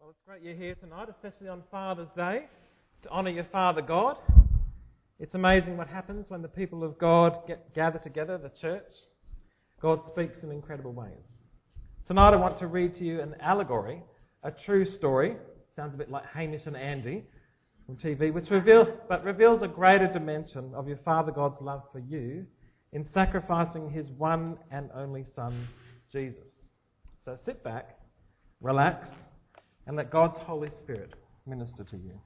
Well, it's great you're here tonight, especially on Father's Day, to honour your Father God. It's amazing what happens when the people of God gather together, the church. God speaks in incredible ways. Tonight I want to read to you an allegory, a true story. Sounds a bit like Hamish and Andy from TV, which reveals a greater dimension of your Father God's love for you in sacrificing his one and only Son, Jesus. So sit back, relax, and let God's Holy Spirit minister to you.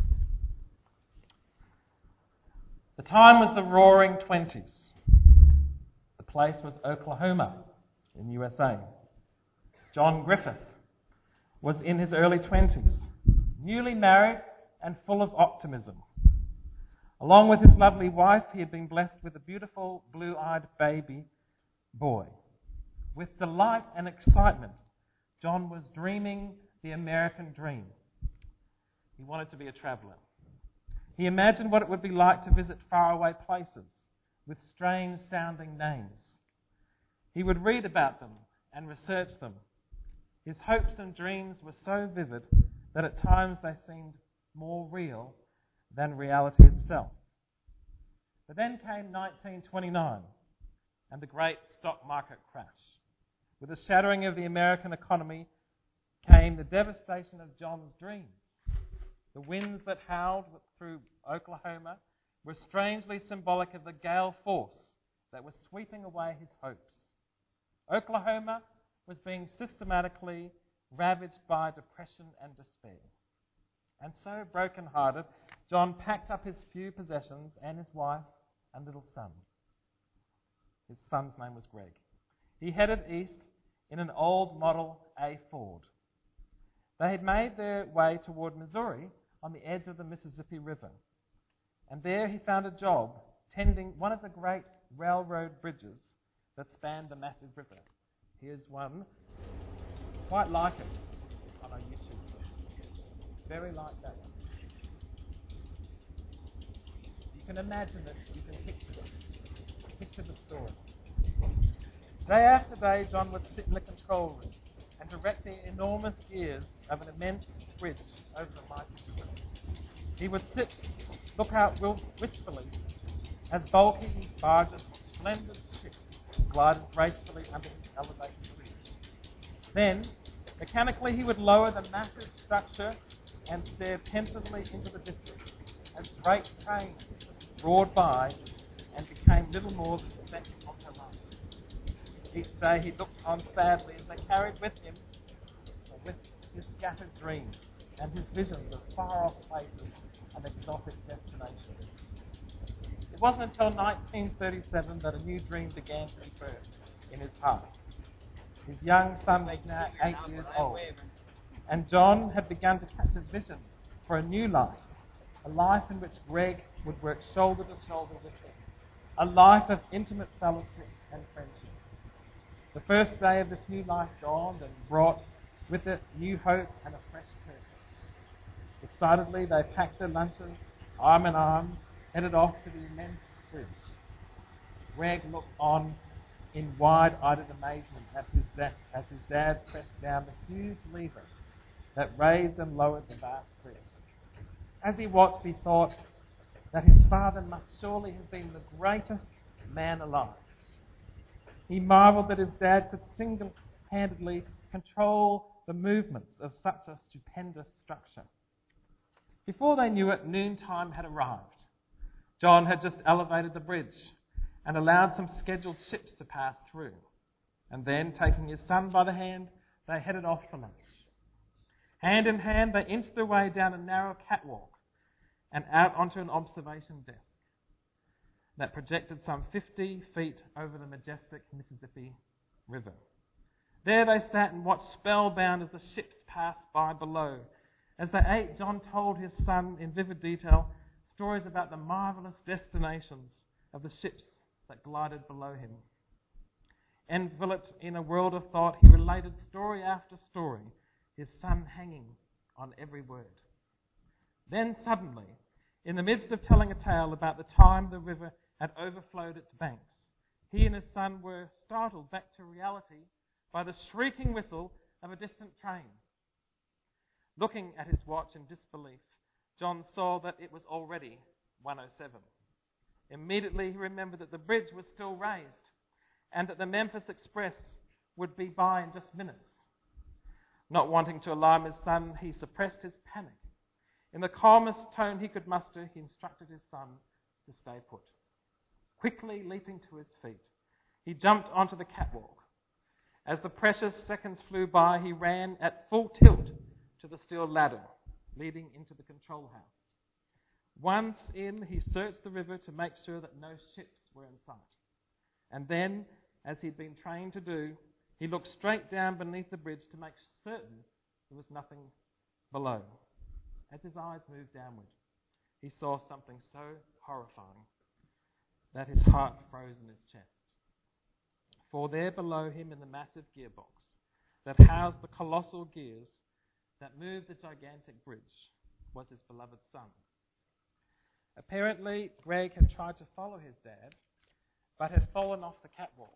The time was the roaring 20s. The place was Oklahoma in the USA. John Griffith was in his early 20s, newly married and full of optimism. Along with his lovely wife, he had been blessed with a beautiful blue-eyed baby boy. With delight and excitement, John was dreaming the American dream. He wanted to be a traveller. He imagined what it would be like to visit faraway places with strange-sounding names. He would read about them and research them. His hopes and dreams were so vivid that at times they seemed more real than reality itself. But then came 1929 and the great stock market crash. With the shattering of the American economy came the devastation of John's dreams. The winds that howled through Oklahoma were strangely symbolic of the gale force that was sweeping away his hopes. Oklahoma was being systematically ravaged by depression and despair. And so, broken-hearted, John packed up his few possessions and his wife and little son. His son's name was Greg. He headed east in an old Model A Ford. They had made their way toward Missouri on the edge of the Mississippi River. And there he found a job tending one of the great railroad bridges that spanned the massive river. Here's one, quite like it, on our YouTube. Very like that one. You can imagine it, you can picture it. Picture the story. Day after day, John would sit in the control room and direct the enormous gears of an immense bridge over the mighty river. He would sit, look out wistfully as bulky barges, splendid ships, glided gracefully under his elevated bridge. Then, mechanically, he would lower the massive structure and stare pensively into the distance as great trains roared by and became little more than specks on the horizon. Each day he looked on sadly as they carried with him, with his scattered dreams and his visions of far-off places and exotic destinations. It wasn't until 1937 that a new dream began to be birthed in his heart. His young son was now 8 years old, and John had begun to catch a vision for a new life, a life in which Greg would work shoulder to shoulder with him, a life of intimate fellowship and friendship. The first day of this new life dawned and brought with it new hope and a fresh purpose. Excitedly, they packed their lunches, arm in arm, headed off to the immense bridge. Greg looked on in wide-eyed amazement as his dad pressed down the huge lever that raised and lowered the vast bridge. As he watched, he thought that his father must surely have been the greatest man alive. He marveled that his dad could single-handedly control the movements of such a stupendous structure. Before they knew it, noontime had arrived. John had just elevated the bridge and allowed some scheduled ships to pass through. And then, taking his son by the hand, they headed off for lunch. Hand in hand, they inched their way down a narrow catwalk and out onto an observation desk that projected some 50 feet over the majestic Mississippi River. There they sat and watched spellbound as the ships passed by below. As they ate, John told his son in vivid detail stories about the marvellous destinations of the ships that glided below him. Enveloped in a world of thought, he related story after story, his son hanging on every word. Then suddenly, in the midst of telling a tale about the time the river had overflowed its banks, he and his son were startled back to reality by the shrieking whistle of a distant train. Looking at his watch in disbelief, John saw that it was already 1:07. Immediately he remembered that the bridge was still raised and that the Memphis Express would be by in just minutes. Not wanting to alarm his son, he suppressed his panic. In the calmest tone he could muster, he instructed his son to stay put. Quickly leaping to his feet, he jumped onto the catwalk. As the precious seconds flew by, he ran at full tilt to the steel ladder leading into the control house. Once in, he searched the river to make sure that no ships were in sight. And then, as he'd been trained to do, he looked straight down beneath the bridge to make certain there was nothing below. As his eyes moved downward, he saw something so horrifying that his heart froze in his chest. For there below him in the massive gearbox that housed the colossal gears that moved the gigantic bridge was his beloved son. Apparently, Greg had tried to follow his dad, but had fallen off the catwalk.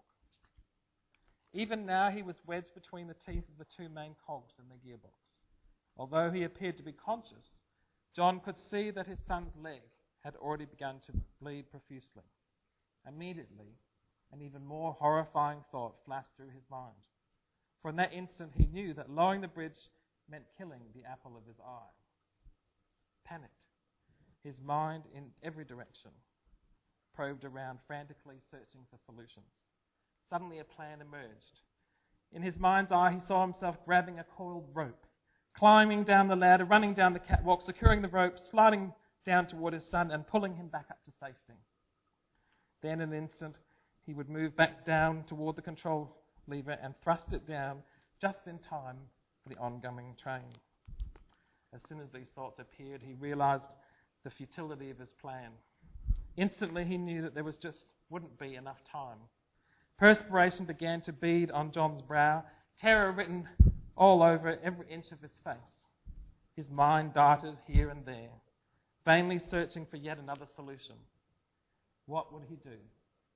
Even now, he was wedged between the teeth of the two main cogs in the gearbox. Although he appeared to be conscious, John could see that his son's leg had already begun to bleed profusely. Immediately, an even more horrifying thought flashed through his mind. For in that instant, he knew that lowering the bridge meant killing the apple of his eye. Panicked, his mind in every direction probed around, frantically searching for solutions. Suddenly a plan emerged. In his mind's eye, he saw himself grabbing a coiled rope, climbing down the ladder, running down the catwalk, securing the rope, sliding down toward his son and pulling him back up to safety. Then in an instant, he would move back down toward the control lever and thrust it down just in time for the oncoming train. As soon as these thoughts appeared, he realized the futility of his plan. Instantly, he knew that there wouldn't be enough time. Perspiration began to bead on John's brow, terror written all over every inch of his face. His mind darted here and there, vainly searching for yet another solution. What would he do?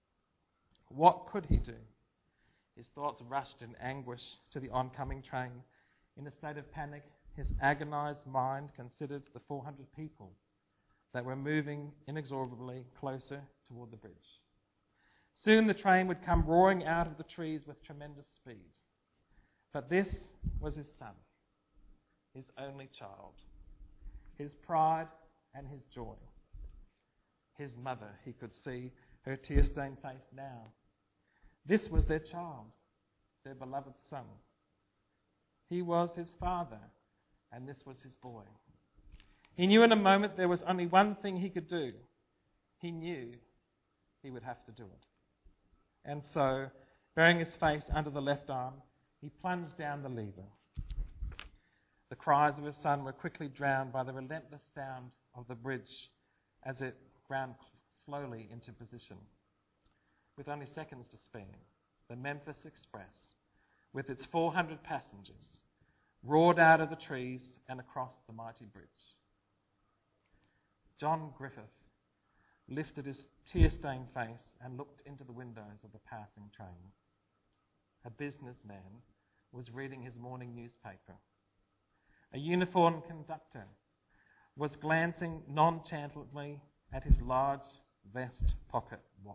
What could he do? His thoughts rushed in anguish to the oncoming train. In a state of panic, his agonized mind considered the 400 people that were moving inexorably closer toward the bridge. Soon the train would come roaring out of the trees with tremendous speed. But this was his son, his only child, his pride and his joy. His mother, he could see her tear-stained face now. This was their child, their beloved son. He was his father, and this was his boy. He knew in a moment there was only one thing he could do. He knew he would have to do it. And so, burying his face under the left arm, he plunged down the lever. The cries of his son were quickly drowned by the relentless sound of the bridge as it ground slowly into position. With only seconds to spare, the Memphis Express, with its 400 passengers, roared out of the trees and across the mighty bridge. John Griffith lifted his tear-stained face and looked into the windows of the passing train. A businessman was reading his morning newspaper. A uniformed conductor was glancing nonchalantly at his large vest pocket watch.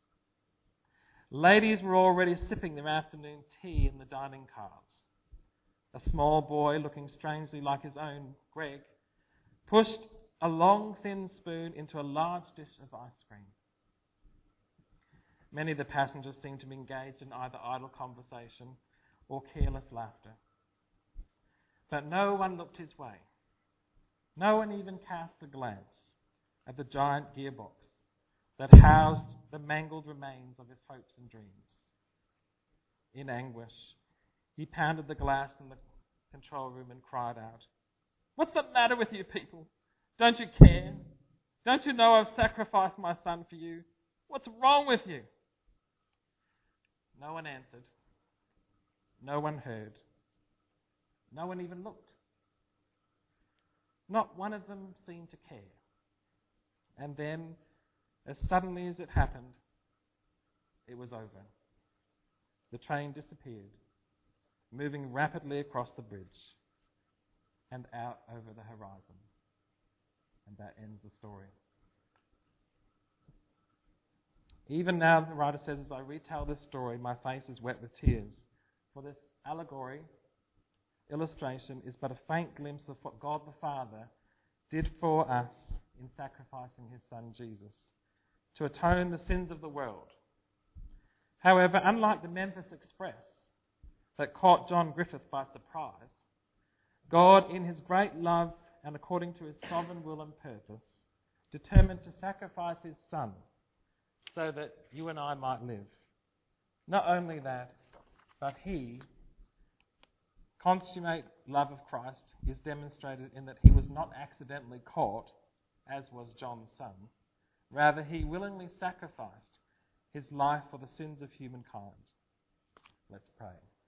Ladies were already sipping their afternoon tea in the dining cars. A small boy, looking strangely like his own Greg, pushed a long, thin spoon into a large dish of ice cream. Many of the passengers seemed to be engaged in either idle conversation or careless laughter. But no one looked his way. No one even cast a glance at the giant gearbox that housed the mangled remains of his hopes and dreams. In anguish, he pounded the glass in the control room and cried out, "What's the matter with you people? Don't you care? Don't you know I've sacrificed my son for you? What's wrong with you?" No one answered. No one heard. No one even looked. Not one of them seemed to care. And then, as suddenly as it happened, it was over. The train disappeared, moving rapidly across the bridge. and out over the horizon. And that ends the story. Even now, the writer says, as I retell this story, my face is wet with tears. For this allegory, illustration, is but a faint glimpse of what God the Father did for us in sacrificing his Son Jesus to atone the sins of the world. However, unlike the Memphis Express that caught John Griffith by surprise, God, in his great love and according to his sovereign will and purpose, determined to sacrifice his Son so that you and I might live. Not only that, but he, consummate love of Christ, is demonstrated in that he was not accidentally caught, as was John's son. Rather, he willingly sacrificed his life for the sins of humankind. Let's pray.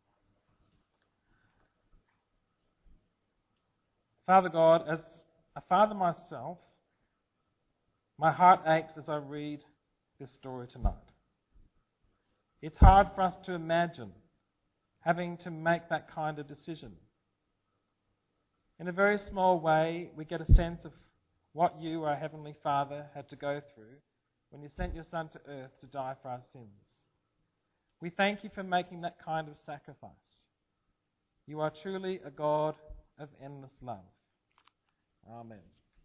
Father God, as a father myself, my heart aches as I read this story tonight. It's hard for us to imagine having to make that kind of decision. In a very small way, we get a sense of what you, our Heavenly Father, had to go through when you sent your Son to earth to die for our sins. We thank you for making that kind of sacrifice. You are truly a God of endless love. Amen.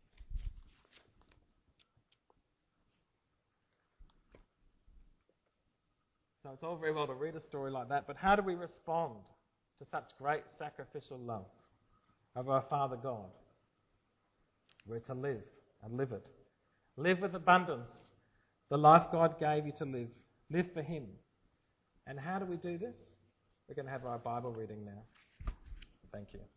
So it's all very well to read a story like that, but how do we respond to such great sacrificial love of our Father God? We're to live and live it. Live with abundance the life God gave you to live. Live for him. And how do we do this? We're going to have our Bible reading now. Thank you.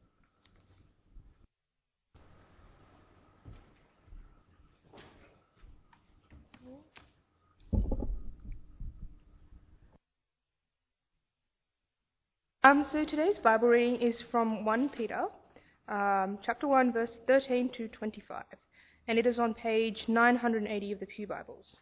So today's Bible reading is from 1 Peter, chapter 1, verse 13 to 25, and it is on page 980 of the Pew Bibles.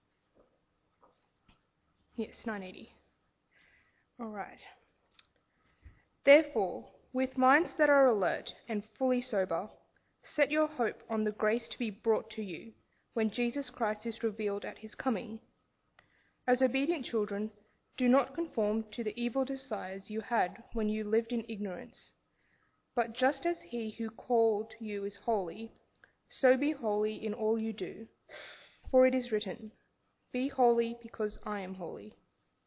Yes, 980. All right. Therefore, with minds that are alert and fully sober, set your hope on the grace to be brought to you when Jesus Christ is revealed at his coming. As obedient children, do not conform to the evil desires you had when you lived in ignorance. But just as he who called you is holy, so be holy in all you do. For it is written, "Be holy because I am holy."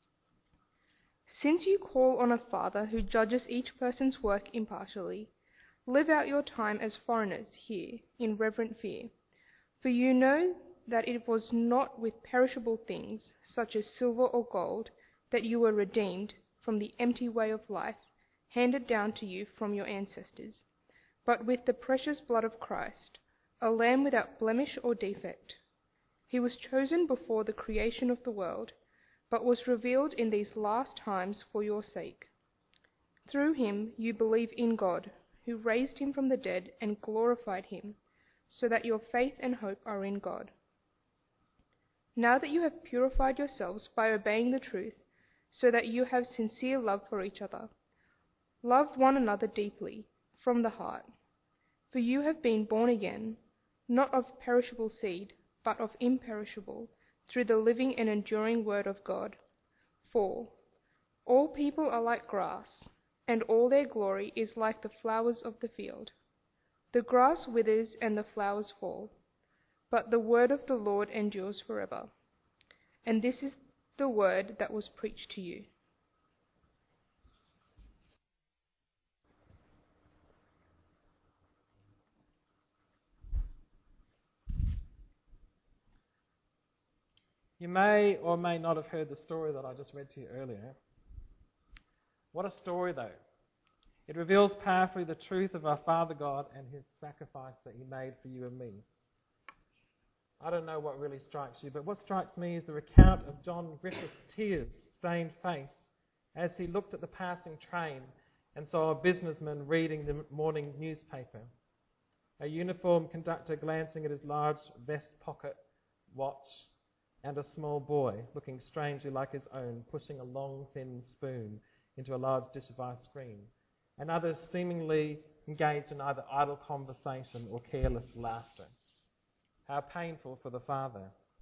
Since you call on a Father who judges each person's work impartially, live out your time as foreigners here in reverent fear. For you know that it was not with perishable things, such as silver or gold, that you were redeemed from the empty way of life handed down to you from your ancestors, but with the precious blood of Christ, a lamb without blemish or defect. He was chosen before the creation of the world, but was revealed in these last times for your sake. Through him you believe in God, who raised him from the dead and glorified him, so that your faith and hope are in God. Now that you have purified yourselves by obeying the truth, so that you have sincere love for each other, love one another deeply, from the heart. For you have been born again, not of perishable seed, but of imperishable, through the living and enduring word of God. For all people are like grass, and all their glory is like the flowers of the field. The grass withers and the flowers fall, but the word of the Lord endures forever. And this is the word that was preached to you. You may or may not have heard the story that I just read to you earlier. What a story, though. It reveals powerfully the truth of our Father God and his sacrifice that he made for you and me. I don't know what really strikes you, but what strikes me is the recount of John Griffith's tears-stained face as he looked at the passing train and saw a businessman reading the morning newspaper, a uniformed conductor glancing at his large vest pocket watch, and a small boy, looking strangely like his own, pushing a long, thin spoon into a large dish of ice cream. and others seemingly engaged in either idle conversation or careless laughter. How painful for the Father.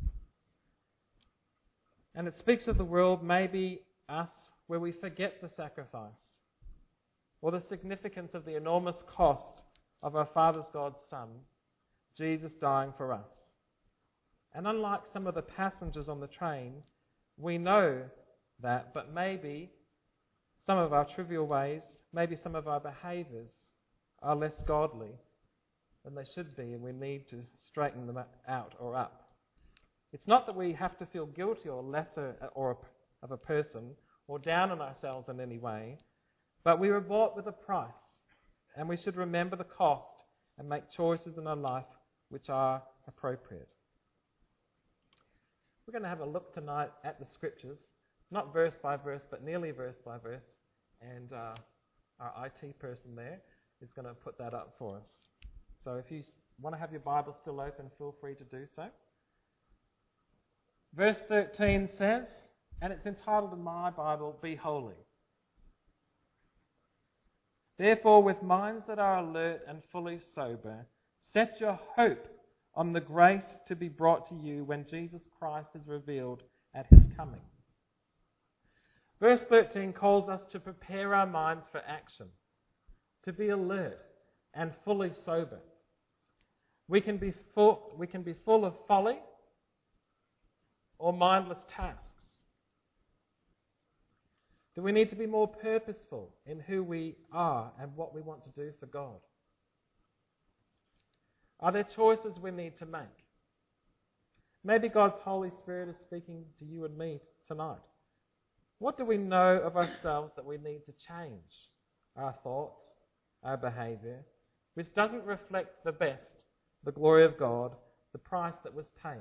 And it speaks of the world, maybe us, where we forget the sacrifice or the significance of the enormous cost of our Father's God's Son, Jesus dying for us. And unlike some of the passengers on the train, we know that, but maybe some of our trivial ways, maybe some of our behaviours are less godly than they should be, and we need to straighten them out or up. It's not that we have to feel guilty or lesser of a person or down on ourselves in any way, but we were bought with a price, and we should remember the cost and make choices in our life which are appropriate. We're going to have a look tonight at the Scriptures, not verse by verse, but nearly verse by verse, and our IT person there is going to put that up for us. So if you want to have your Bible still open, feel free to do so. Verse 13 says, and it's entitled in my Bible, Be Holy. Therefore, with minds that are alert and fully sober, set your hope on the grace to be brought to you when Jesus Christ is revealed at his coming. Verse 13 calls us to prepare our minds for action, to be alert and fully sober. We can be full of folly or mindless tasks. Do we need to be more purposeful in who we are and what we want to do for God? Are there choices we need to make? Maybe God's Holy Spirit is speaking to you and me tonight. What do we know of ourselves that we need to change? Our thoughts, our behaviour, which doesn't reflect the best, the glory of God, the price that was paid.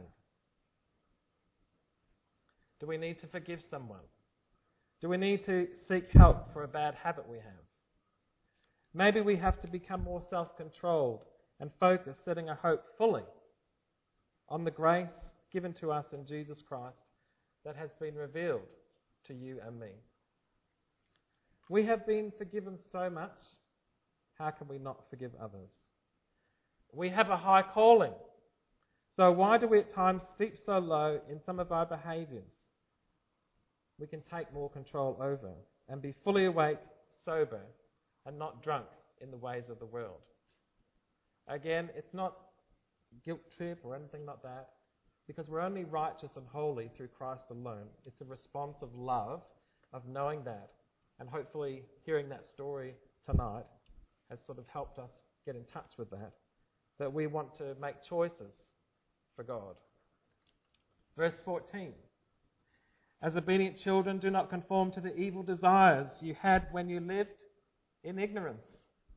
Do we need to forgive someone? Do we need to seek help for a bad habit we have? Maybe we have to become more self-controlled and focused, setting our hope fully on the grace given to us in Jesus Christ that has been revealed to you and me. We have been forgiven so much, how can we not forgive others? We have a high calling, so why do we at times stoop so low in some of our behaviours? We can take more control over and be fully awake, sober, and not drunk in the ways of the world. Again, it's not guilt trip or anything like that, because we're only righteous and holy through Christ alone. It's a response of love, of knowing that, and hopefully hearing that story tonight has sort of helped us get in touch with that we want to make choices for God. Verse 14. As obedient children, do not conform to the evil desires you had when you lived in ignorance.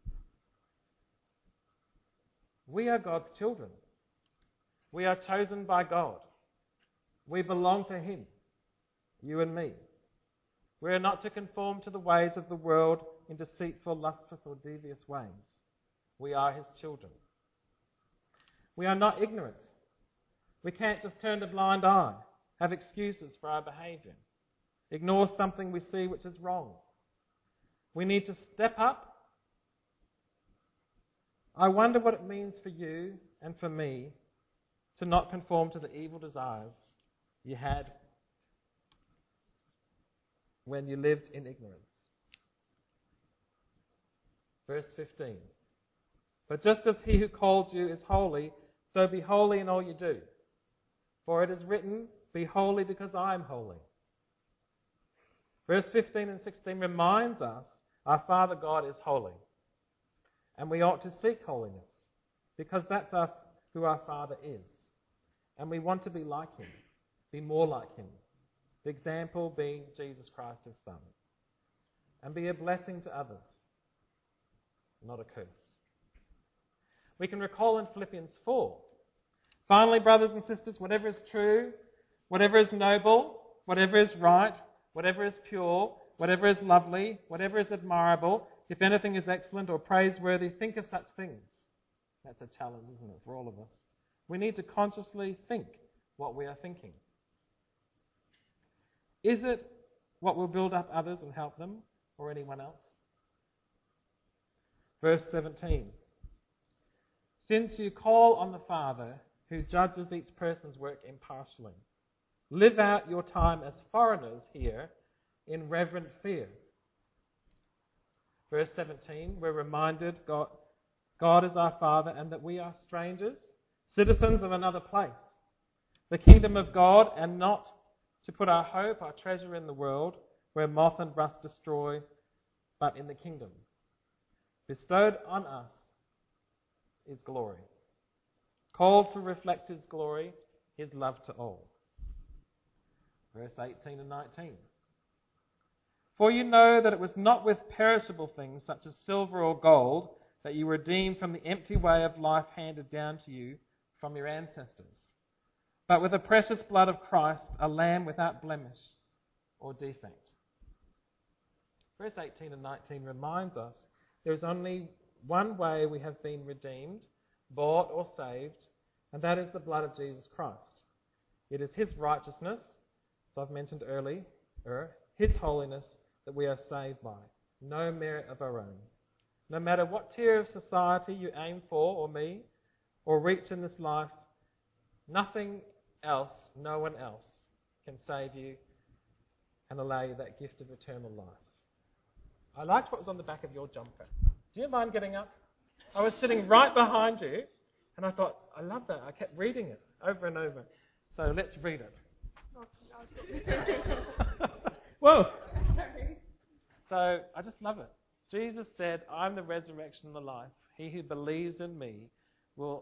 We are God's children. We are chosen by God. We belong to him, you and me. We are not to conform to the ways of the world in deceitful, lustful, or devious ways. We are his children. We are not ignorant. We can't just turn a blind eye, have excuses for our behaviour, ignore something we see which is wrong. We need to step up. I wonder what it means for you and for me to not conform to the evil desires you had when you lived in ignorance. Verse 15. But just as he who called you is holy, so be holy in all you do. For it is written, be holy because I am holy. Verse 15 and 16 reminds us our Father God is holy. And we ought to seek holiness because that's who our Father is. And we want to be like him, be more like him. The example being Jesus Christ, his Son. And be a blessing to others, not a curse. We can recall in Philippians 4. Finally, brothers and sisters, whatever is true, whatever is noble, whatever is right, whatever is pure, whatever is lovely, whatever is admirable, if anything is excellent or praiseworthy, think of such things. That's a challenge, isn't it, for all of us? We need to consciously think what we are thinking. Is it what will build up others and help them or anyone else? Verse 17. Since you call on the Father who judges each person's work impartially, live out your time as foreigners here in reverent fear. Verse 17, we're reminded God is our Father and that we are strangers, citizens of another place, the kingdom of God, and not to put our hope, our treasure in the world, where moth and rust destroy, but in the kingdom. Bestowed on us is glory. Called to reflect His glory, His love to all. Verse 18 and 19. For you know that it was not with perishable things such as silver or gold that you were redeemed from the empty way of life handed down to you from your ancestors, but with the precious blood of Christ, a lamb without blemish or defect. Verse 18 and 19 reminds us there is only one way we have been redeemed, bought or saved, and that is the blood of Jesus Christ. It is His righteousness, as I've mentioned earlier, His holiness that we are saved by, no merit of our own. No matter what tier of society you aim for, or me, or reach in this life, nothing else, no one else can save you and allow you that gift of eternal life. I liked what was on the back of your jumper. Do you mind getting up? I was sitting right behind you, and I thought, I love that. I kept reading it over and over. So let's read it. Whoa! So I just love it. Jesus said, I'm the resurrection and the life. He who believes in me will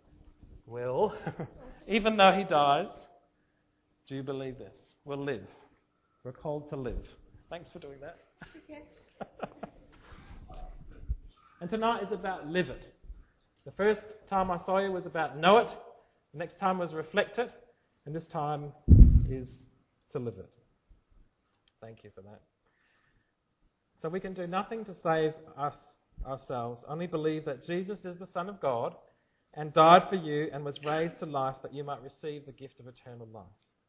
even though he dies, do you believe this? Will live. We're called to live. Thanks for doing that. Okay. And tonight is about live it. The first time I saw you was about know it. The next time was reflect it. And this time is to live it. Thank you for that. So we can do nothing to save us ourselves, only believe that Jesus is the Son of God and died for you and was raised to life that you might receive the gift of eternal life.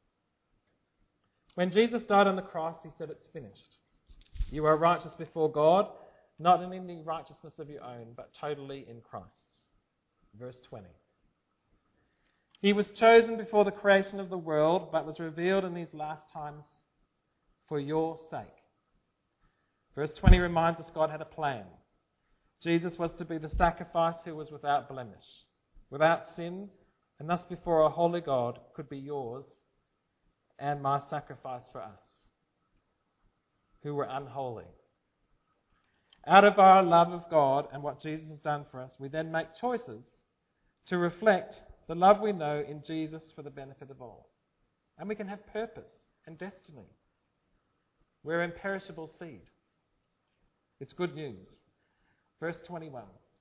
When Jesus died on the cross, He said, it's finished. You are righteous before God, not in any righteousness of your own, but totally in Christ's. Verse 20. He was chosen before the creation of the world, but was revealed in these last times for your sake. Verse 20 reminds us God had a plan. Jesus was to be the sacrifice who was without blemish, without sin, and thus before a holy God could be yours and my sacrifice for us, who were unholy. Out of our love of God and what Jesus has done for us, we then make choices to reflect the love we know in Jesus for the benefit of all. And we can have purpose and destiny. We're imperishable seed. It's good news. Verse 21.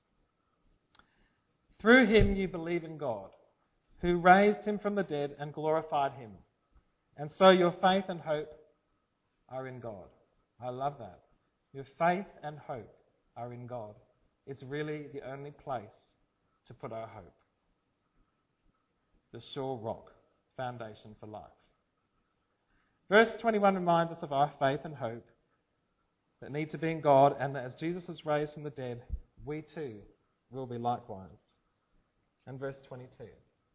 Through Him you believe in God, who raised Him from the dead and glorified Him. And so your faith and hope are in God. I love that. Your faith and hope are in God. It's really the only place to put our hope. The sure rock, foundation for life. Verse 21 reminds us of our faith and hope that need to be in God, and that as Jesus was raised from the dead, we too will be likewise. And verse 22.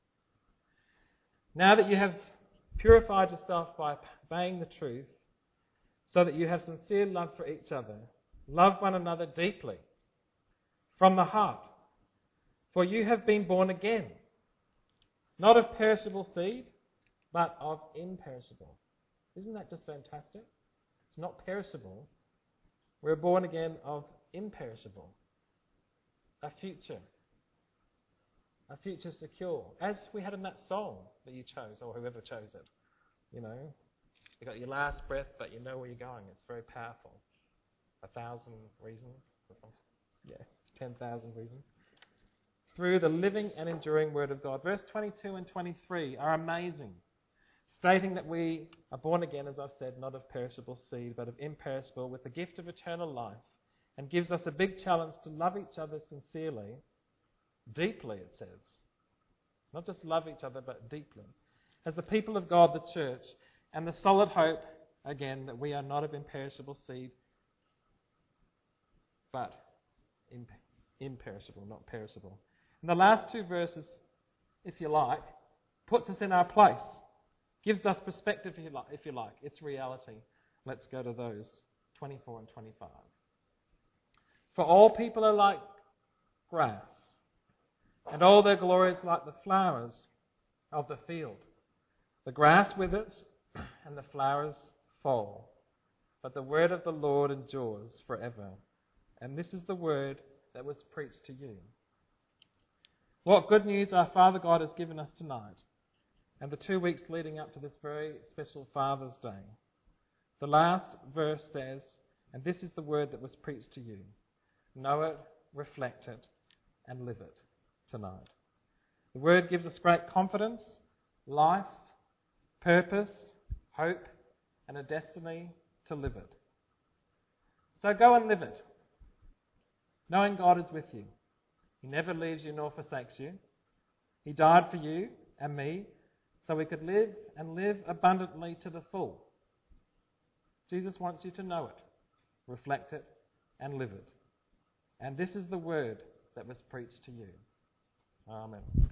Now that you have purified yourself by obeying the truth, so that you have sincere love for each other, love one another deeply, from the heart. For you have been born again, not of perishable seed, but of imperishable. Isn't that just fantastic? It's not perishable. We're born again of imperishable. A future secure. As we had in that song that you chose, or whoever chose it. You know, you got your last breath, but you know where you're going. It's very powerful. 1,000 reasons. Or something. Yeah, 10,000 reasons. Through the living and enduring Word of God. Verse 22 and 23 are amazing, stating that we are born again, as I've said, not of perishable seed, but of imperishable, with the gift of eternal life, and gives us a big challenge to love each other sincerely, deeply, it says. Not just love each other, but deeply. As the people of God, the church, and the solid hope, again, that we are not of imperishable seed, but imperishable, not perishable. And the last two verses, if you like, puts us in our place, gives us perspective, if you like. It's reality. Let's go to those, 24 and 25. For all people are like grass, and all their glory is like the flowers of the field. The grass withers, and the flowers fall, but the word of the Lord endures forever. And this is the word that was preached to you. What good news our Father God has given us tonight, and the 2 weeks leading up to this very special Father's Day. The last verse says, and this is the word that was preached to you. Know it, reflect it, and live it tonight. The word gives us great confidence, life, purpose, hope, and a destiny to live it. So go and live it, knowing God is with you. He never leaves you nor forsakes you. He died for you and me so we could live and live abundantly to the full. Jesus wants you to know it, reflect it, and live it. And this is the word that was preached to you. Amen.